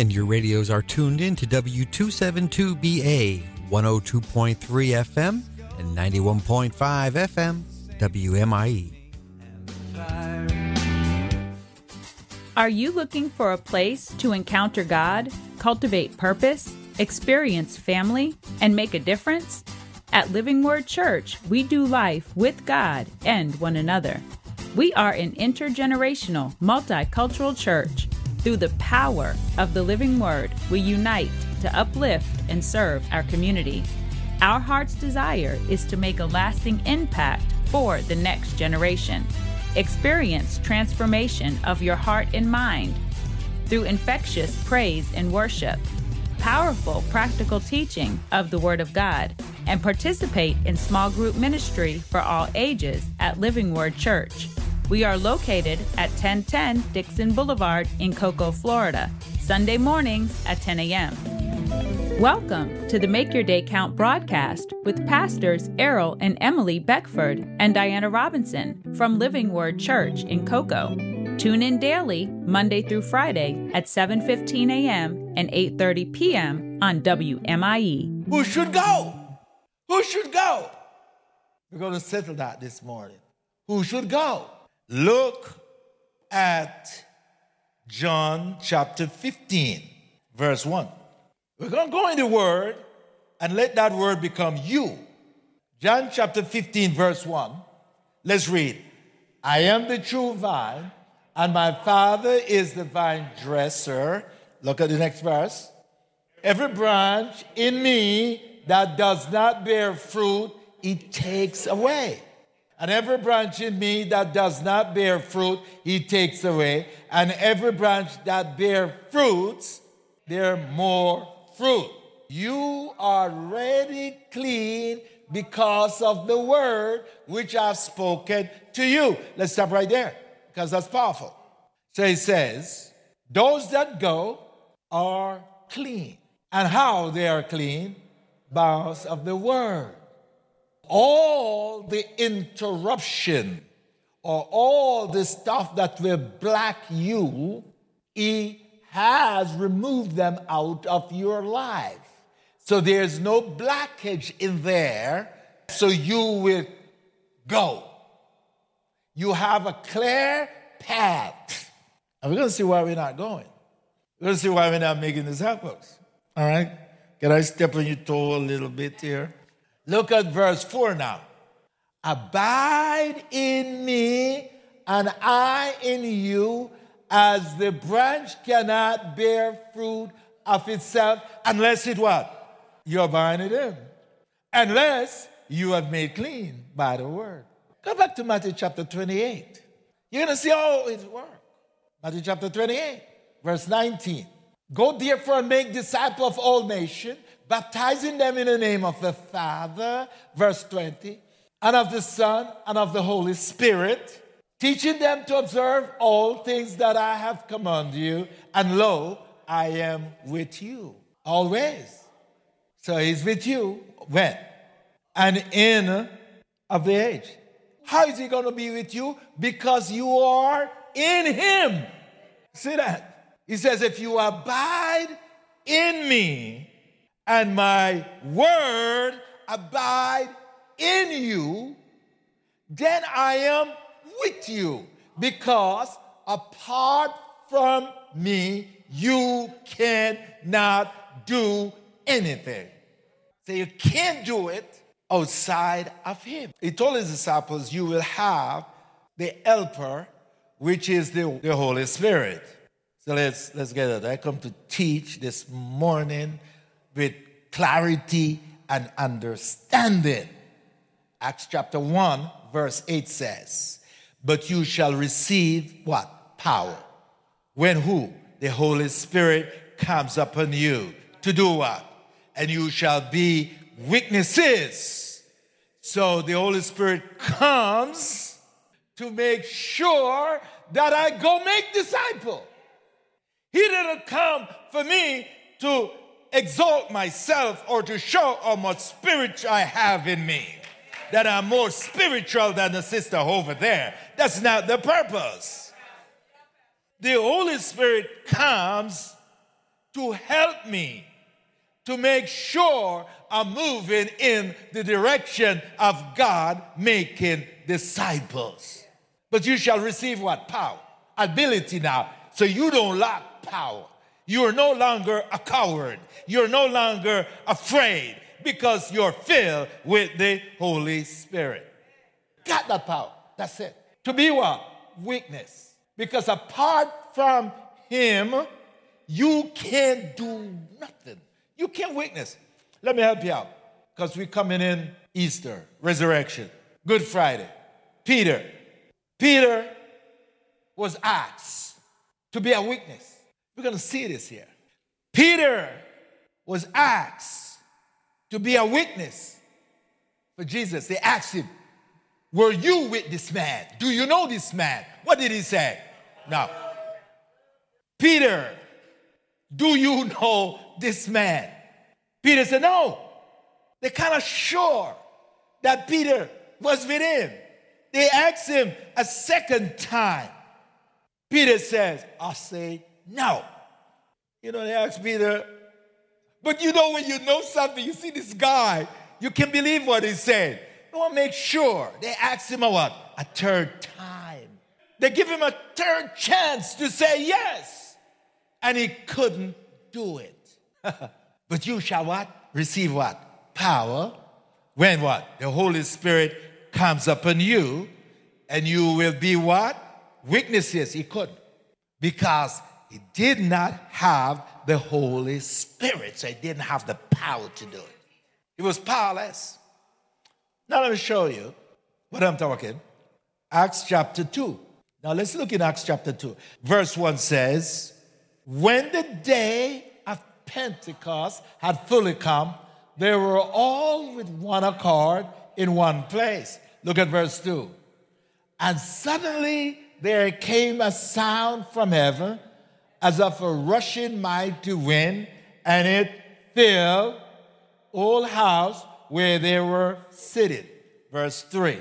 And your radios are tuned in to W272BA, 102.3 FM and 91.5 FM, WMIE. Are you looking for a place to encounter God, cultivate purpose, experience family, and make a difference? At Living Word Church, we do life with God and one another. We are an intergenerational, multicultural church. Through the power of the Living Word, we unite to uplift and serve our community. Our heart's desire is to make a lasting impact for the next generation. Experience transformation of your heart and mind through infectious praise and worship, powerful practical teaching of the Word of God, and participate in small group ministry for all ages at Living Word Church. We are located at 1010 Dixon Boulevard in Cocoa, Florida, Sunday mornings at 10 a.m. Welcome to the Make Your Day Count broadcast with Pastors Errol and Emily Beckford and Diana Robinson from Living Word Church in Cocoa. Tune in daily, Monday through Friday at 7:15 a.m. and 8:30 p.m. on WMIE. Who should go? Who should go? We're going to settle that this morning. Who should go? Look at John chapter 15, verse 1. We're going to go in the Word and let that Word become you. John chapter 15, verse 1. Let's read. I am the true vine, and my Father is the vine dresser. Look at the next verse. Every branch in me that does not bear fruit, he takes away. And every branch in me that does not bear fruit, he takes away. And every branch that bear fruits, bear more fruit. You are already clean because of the word which I've spoken to you. Let's stop right there, because that's powerful. So he says, those that go are clean. And how they are clean? Because of the word. All the interruption or all the stuff that will black you, he has removed them out of your life. So there's no blackage in there, so you will go. You have a clear path. And we're going to see why we're not going. We're going to see why we're not making disciples. All right? Can I step on your toe a little bit here? Look at verse 4 now. Abide in me, and I in you, as the branch cannot bear fruit of itself unless it what? You abide in him. Unless you have made clean by the word. Go back to Matthew chapter 28. You're going to see how it works. Matthew chapter 28, verse 19. Go therefore and make disciples of all nations, baptizing them in the name of the Father, verse 20, and of the Son, and of the Holy Spirit, teaching them to observe all things that I have commanded you, and lo, I am with you always. So he's with you when? And in of the age. How is he going to be with you? Because you are in him. See that? He says, if you abide in me, and my word abide in you, then I am with you. Because apart from me, you cannot do anything. So you can't do it outside of him. He told his disciples, you will have the helper, which is the Holy Spirit. So let's get it. I come to teach this morning with clarity and understanding. Acts chapter 1, verse 8 says, but you shall receive what? Power. When who? The Holy Spirit comes upon you. To do what? And you shall be witnesses. So the Holy Spirit comes to make sure that I go make disciples. He didn't come for me to exalt myself or to show how much spirit I have in me. That I'm more spiritual than the sister over there. That's not the purpose. The Holy Spirit comes to help me to make sure I'm moving in the direction of God making disciples. But you shall receive what? Power. Ability now. So you don't lack power. You are no longer a coward. You're no longer afraid because you're filled with the Holy Spirit. Got that power. That's it. To be what? Weakness. Because apart from Him, you can't do nothing. You can't witness. Let me help you out. Because we're coming in Easter, resurrection, Good Friday. Peter was asked to be a witness. We're going to see this here. Peter was asked to be a witness for Jesus. They asked him, were you with this man? Do you know this man? What did he say? Now, Peter, do you know this man? Peter said, no. They're kind of sure that Peter was with him. They asked him a second time. Peter says, I say no. You know, they asked Peter, but you know when you know something, you see this guy, you can believe what he said. You want to make sure. They asked him a what? A third time. They give him a third chance to say yes. And he couldn't do it. But you shall what? Receive what? Power. When what? The Holy Spirit comes upon you. And you will be what? Witnesses. He couldn't. Because he did not have the Holy Spirit. So he didn't have the power to do it. He was powerless. Now let me show you what I'm talking. Acts chapter 2. Now let's look in Acts chapter 2. Verse 1 says, when the day of Pentecost had fully come, they were all with one accord in one place. Look at verse 2. And suddenly there came a sound from heaven as of a rushing mighty wind, and it filled the whole house where they were sitting. Verse 3.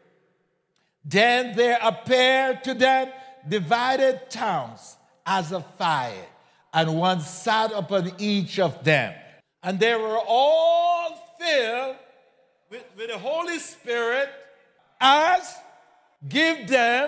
Then there appeared to them divided tongues as a fire, and one sat upon each of them. And they were all filled with the Holy Spirit as give them.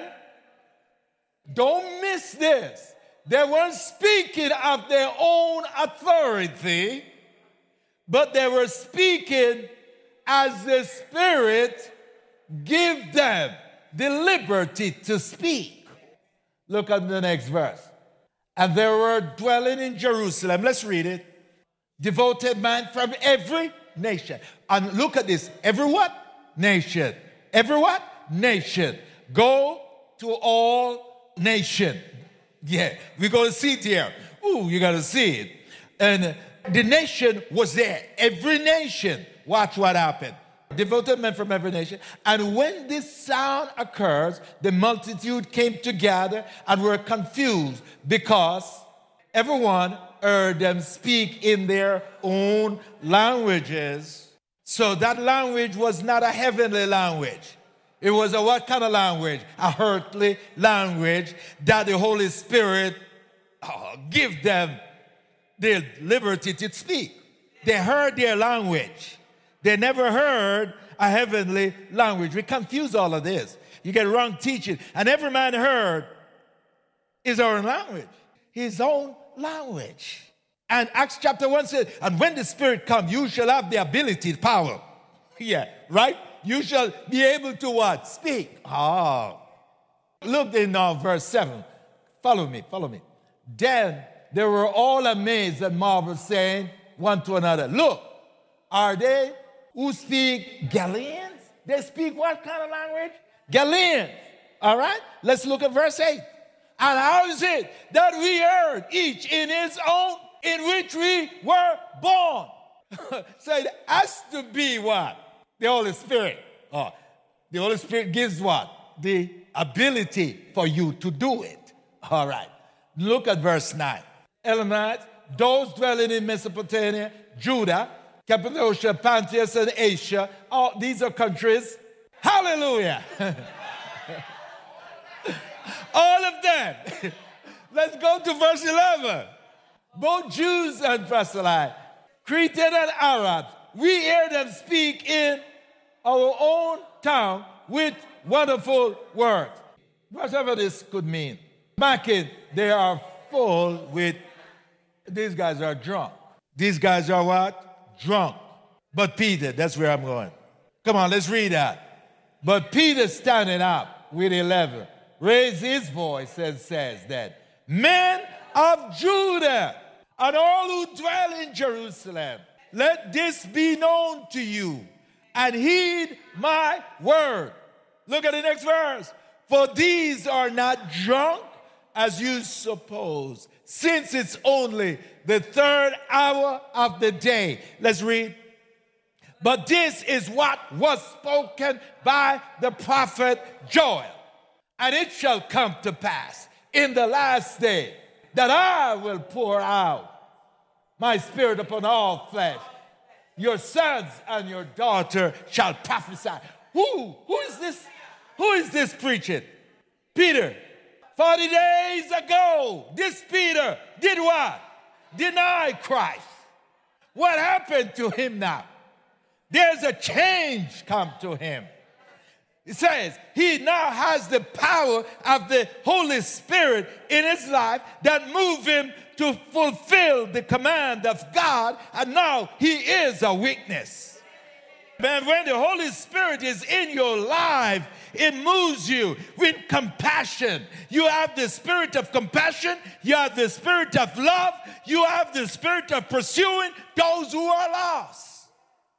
Don't miss this. They weren't speaking of their own authority, but they were speaking as the Spirit give them the liberty to speak. Look at the next verse. And there were dwelling in Jerusalem, let's read it, devoted men from every nation. And look at this, every what? Nation. Every what? Nation. Go to all nation. Yeah, we're going to see it here. Ooh, you got to see it. And the nation was there. Every nation. Watch what happened. Devoted men from every nation. And when this sound occurs, the multitude came together and were confused because everyone heard them speak in their own languages. So that language was not a heavenly language. It was a what kind of language? A earthly language that the Holy Spirit give them the liberty to speak. They heard their language. They never heard a heavenly language. We confuse all of this. You get wrong teaching. And every man heard his own language. His own language. And Acts chapter 1 says, and when the Spirit comes, you shall have the ability, the power. Yeah, right? You shall be able to what? Speak. Look in verse 7. Follow me. Then they were all amazed and marveled, saying one to another, look, are they who speak Galileans? They speak what kind of language? Galileans. All right? Let's look at verse 8. And how is it that we heard each in his own, in which we were born? So it has to be what? The Holy Spirit. The Holy Spirit gives what? The ability for you to do it. All right. Look at verse 9. Elamites, those dwelling in Mesopotamia, Judah, Cappadocia, Pontus, and Asia. All these are countries. Hallelujah. All of them. Let's go to verse 11. both Jews and proselytes, Cretan and Arabs, we hear them speak in our own tongue with wonderful words. Whatever this could mean. Market, they are full with, these guys are drunk. These guys are what? Drunk. But Peter, that's where I'm going. Come on, let's read that. But Peter standing up with 11, raised his voice and says that, men of Judah and all who dwell in Jerusalem, let this be known to you and heed my word. Look at the next verse. For these are not drunk as you suppose, since it's only the third hour of the day. Let's read. But this is what was spoken by the prophet Joel. And it shall come to pass in the last day that I will pour out my spirit upon all flesh. Your sons and your daughter shall prophesy. Who is this? Who is this preaching? Peter. 40 days ago, this Peter did what? Deny Christ. What happened to him now? There's a change come to him. It says he now has the power of the Holy Spirit in his life that move him to fulfill the command of God, and now he is a witness. Man, when the Holy Spirit is in your life, it moves you with compassion. You have the spirit of compassion. You have the spirit of love. You have the spirit of pursuing those who are lost.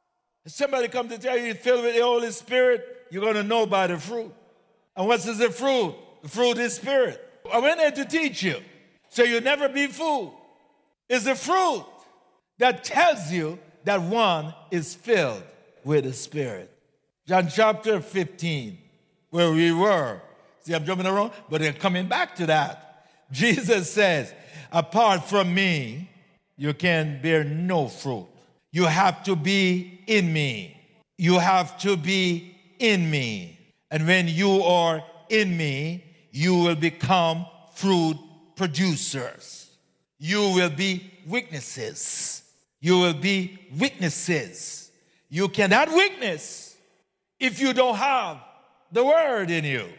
If somebody comes to tell you you're filled with the Holy Spirit, you're going to know by the fruit. And what is the fruit? The fruit is spirit. I went there to teach you, so you'll never be fooled. It's the fruit that tells you that one is filled with the Spirit. John chapter 15, where we were. See, I'm jumping around, but they're coming back to that. Jesus says, apart from me, you can bear no fruit. You have to be in me. You have to be in me. And when you are in me, you will become fruit producers. You will be witnesses. You will be witnesses. You cannot witness if you don't have the word in you.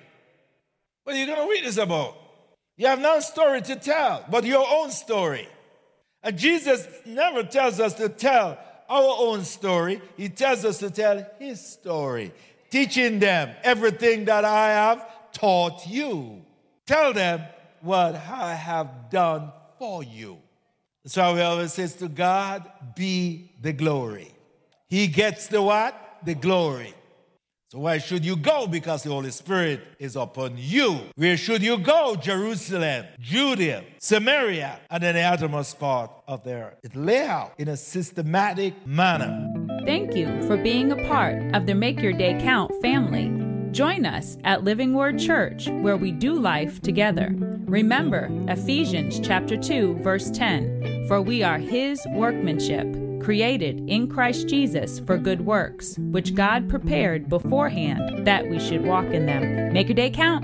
What are you going to witness about? You have no story to tell, but your own story. And Jesus never tells us to tell our own story. He tells us to tell his story, teaching them everything that I have taught you. Tell them what I have done for you. That's why we always say, to God be the glory. He gets the what? The glory. So why should you go? Because the Holy Spirit is upon you. Where should you go? Jerusalem, Judea, Samaria, and then the uttermost part of the earth. It lay out in a systematic manner. Thank you for being a part of the Make Your Day Count family. Join us at Living Word Church, where we do life together. Remember Ephesians chapter 2, verse 10, for we are his workmanship, created in Christ Jesus for good works, which God prepared beforehand that we should walk in them. Make your day count.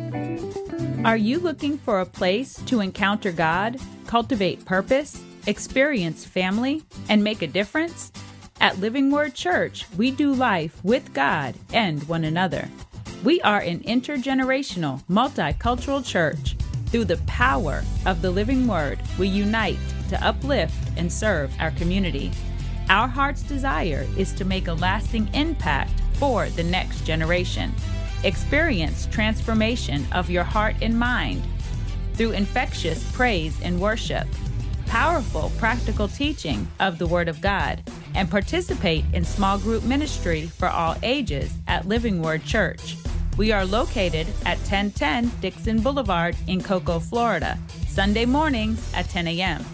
Are you looking for a place to encounter God, cultivate purpose, experience family, and make a difference? At Living Word Church, we do life with God and one another. We are an intergenerational, multicultural church. Through the power of the Living Word, we unite to uplift and serve our community. Our heart's desire is to make a lasting impact for the next generation. Experience transformation of your heart and mind through infectious praise and worship, powerful practical teaching of the Word of God, and participate in small group ministry for all ages at Living Word Church. We are located at 1010 Dixon Boulevard in Cocoa, Florida, Sunday mornings at 10 a.m.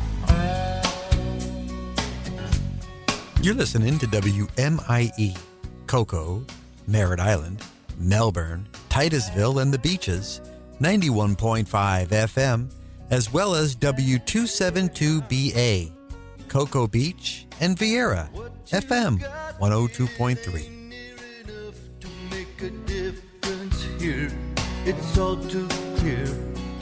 You're listening to WMIE, Cocoa, Merritt Island, Melbourne, Titusville, and the Beaches, 91.5 FM, as well as W272BA, Cocoa Beach, and Vieira, FM 102.3. It's all too clear.